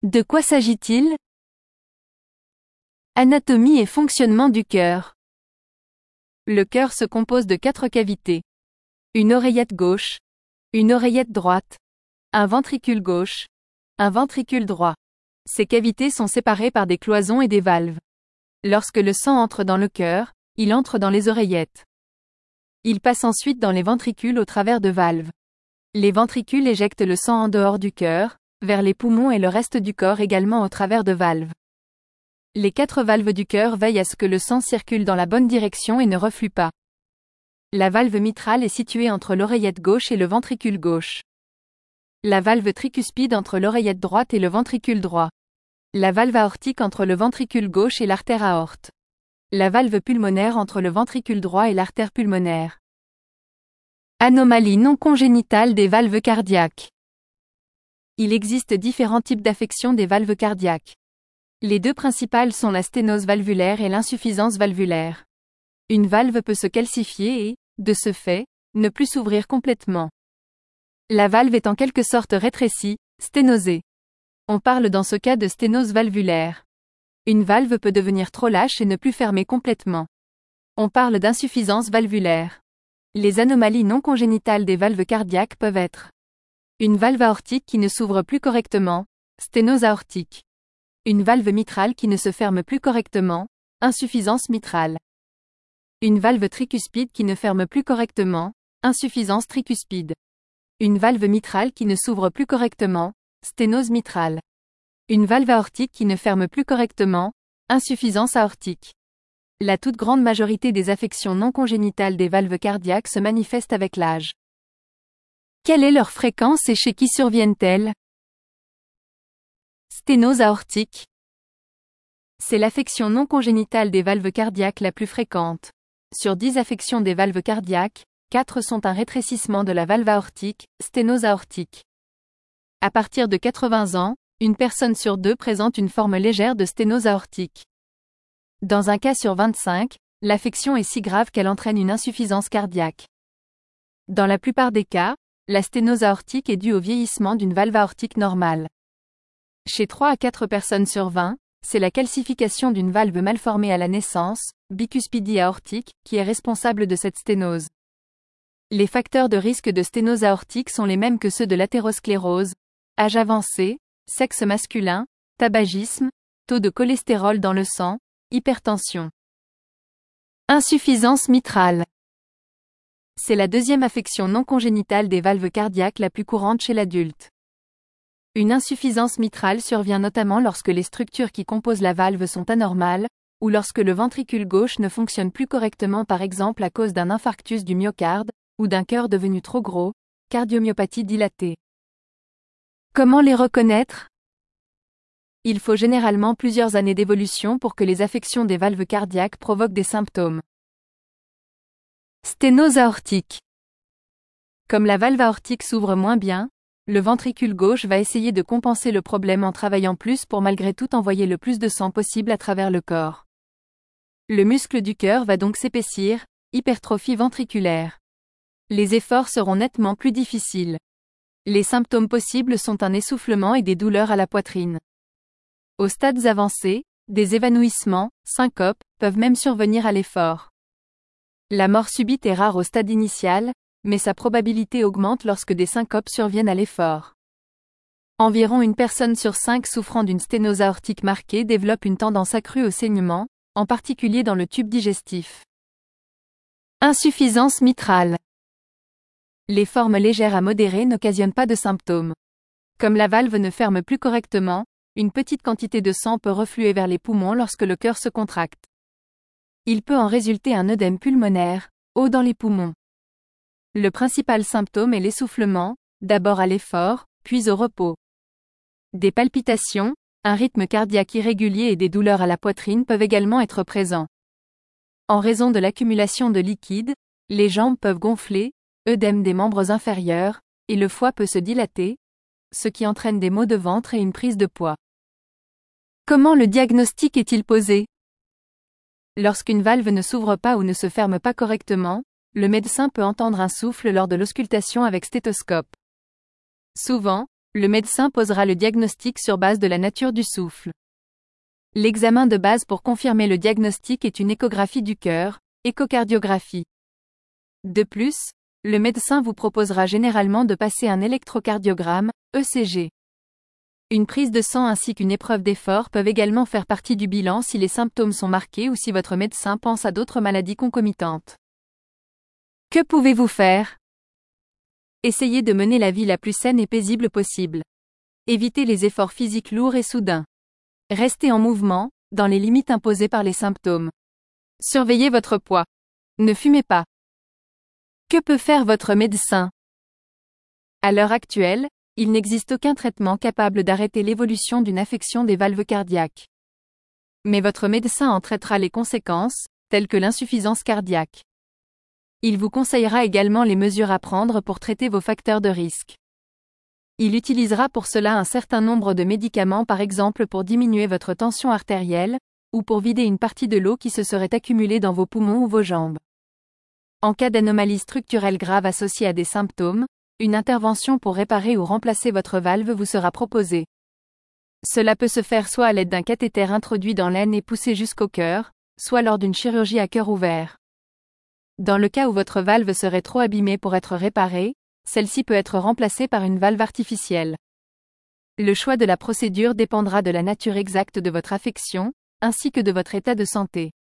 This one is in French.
De quoi s'agit-il? Anatomie et fonctionnement du cœur. Le cœur se compose de 4 cavités. Une oreillette gauche, une oreillette droite, un ventricule gauche, un ventricule droit. Ces cavités sont séparées par des cloisons et des valves. Lorsque le sang entre dans le cœur, il entre dans les oreillettes. Il passe ensuite dans les ventricules au travers de valves. Les ventricules éjectent le sang en dehors du cœur, vers les poumons et le reste du corps également au travers de valves. Les 4 valves du cœur veillent à ce que le sang circule dans la bonne direction et ne reflue pas. La valve mitrale est située entre l'oreillette gauche et le ventricule gauche. La valve tricuspide entre l'oreillette droite et le ventricule droit. La valve aortique entre le ventricule gauche et l'artère aorte. La valve pulmonaire entre le ventricule droit et l'artère pulmonaire. Anomalie non congénitale des valves cardiaques. Il existe différents types d'affections des valves cardiaques. Les 2 principales sont la sténose valvulaire et l'insuffisance valvulaire. Une valve peut se calcifier et, de ce fait, ne plus s'ouvrir complètement. La valve est en quelque sorte rétrécie, sténosée. On parle dans ce cas de sténose valvulaire. Une valve peut devenir trop lâche et ne plus fermer complètement. On parle d'insuffisance valvulaire. Les anomalies non congénitales des valves cardiaques peuvent être une valve aortique qui ne s'ouvre plus correctement, sténose aortique. Une valve mitrale qui ne se ferme plus correctement, insuffisance mitrale. Une valve tricuspide qui ne ferme plus correctement, insuffisance tricuspide. Une valve mitrale qui ne s'ouvre plus correctement, sténose mitrale. Une valve aortique qui ne ferme plus correctement, insuffisance aortique. La toute grande majorité des affections non congénitales des valves cardiaques se manifestent avec l'âge. Quelle est leur fréquence et chez qui surviennent-elles? Sténose aortique. C'est l'affection non congénitale des valves cardiaques la plus fréquente. Sur 10 affections des valves cardiaques, 4 sont un rétrécissement de la valve aortique, sténose aortique. À partir de 80 ans, une personne sur 2 présente une forme légère de sténose aortique. Dans un cas sur 25, l'affection est si grave qu'elle entraîne une insuffisance cardiaque. Dans la plupart des cas, la sténose aortique est due au vieillissement d'une valve aortique normale. Chez 3 à 4 personnes sur 20, c'est la calcification d'une valve mal formée à la naissance, bicuspidie aortique, qui est responsable de cette sténose. Les facteurs de risque de sténose aortique sont les mêmes que ceux de l'athérosclérose: âge avancé, sexe masculin, tabagisme, taux de cholestérol dans le sang, hypertension. Insuffisance mitrale. C'est la 2e affection non congénitale des valves cardiaques la plus courante chez l'adulte. Une insuffisance mitrale survient notamment lorsque les structures qui composent la valve sont anormales, ou lorsque le ventricule gauche ne fonctionne plus correctement, par exemple à cause d'un infarctus du myocarde, ou d'un cœur devenu trop gros, cardiomyopathie dilatée. Comment les reconnaître? Il faut généralement plusieurs années d'évolution pour que les affections des valves cardiaques provoquent des symptômes. Sténose aortique. Comme la valve aortique s'ouvre moins bien, le ventricule gauche va essayer de compenser le problème en travaillant plus pour malgré tout envoyer le plus de sang possible à travers le corps. Le muscle du cœur va donc s'épaissir, hypertrophie ventriculaire. Les efforts seront nettement plus difficiles. Les symptômes possibles sont un essoufflement et des douleurs à la poitrine. Aux stades avancés, des évanouissements, syncopes, peuvent même survenir à l'effort. La mort subite est rare au stade initial, mais sa probabilité augmente lorsque des syncopes surviennent à l'effort. Environ une personne sur 5 souffrant d'une sténose aortique marquée développe une tendance accrue au saignement, en particulier dans le tube digestif. Insuffisance mitrale. Les formes légères à modérées n'occasionnent pas de symptômes. Comme la valve ne ferme plus correctement, une petite quantité de sang peut refluer vers les poumons lorsque le cœur se contracte. Il peut en résulter un œdème pulmonaire, eau dans les poumons. Le principal symptôme est l'essoufflement, d'abord à l'effort, puis au repos. Des palpitations, un rythme cardiaque irrégulier et des douleurs à la poitrine peuvent également être présents. En raison de l'accumulation de liquide, les jambes peuvent gonfler, œdème des membres inférieurs, et le foie peut se dilater, ce qui entraîne des maux de ventre et une prise de poids. Comment le diagnostic est-il posé? Lorsqu'une valve ne s'ouvre pas ou ne se ferme pas correctement, le médecin peut entendre un souffle lors de l'auscultation avec stéthoscope. Souvent, Le médecin posera le diagnostic sur base de la nature du souffle. L'examen de base pour confirmer le diagnostic est une échographie du cœur, échocardiographie. De plus, le médecin vous proposera généralement de passer un électrocardiogramme, ECG. Une prise de sang ainsi qu'une épreuve d'effort peuvent également faire partie du bilan si les symptômes sont marqués ou si votre médecin pense à d'autres maladies concomitantes. Que pouvez-vous faire? Essayez de mener la vie la plus saine et paisible possible. Évitez les efforts physiques lourds et soudains. Restez en mouvement, dans les limites imposées par les symptômes. Surveillez votre poids. Ne fumez pas. Que peut faire votre médecin? À l'heure actuelle, il n'existe aucun traitement capable d'arrêter l'évolution d'une affection des valves cardiaques. Mais votre médecin en traitera les conséquences, telles que l'insuffisance cardiaque. Il vous conseillera également les mesures à prendre pour traiter vos facteurs de risque. Il utilisera pour cela un certain nombre de médicaments, par exemple pour diminuer votre tension artérielle, ou pour vider une partie de l'eau qui se serait accumulée dans vos poumons ou vos jambes. En cas d'anomalie structurelle grave associée à des symptômes, une intervention pour réparer ou remplacer votre valve vous sera proposée. Cela peut se faire soit à l'aide d'un cathéter introduit dans l'aine et poussé jusqu'au cœur, soit lors d'une chirurgie à cœur ouvert. Dans le cas où votre valve serait trop abîmée pour être réparée, celle-ci peut être remplacée par une valve artificielle. Le choix de la procédure dépendra de la nature exacte de votre affection, ainsi que de votre état de santé.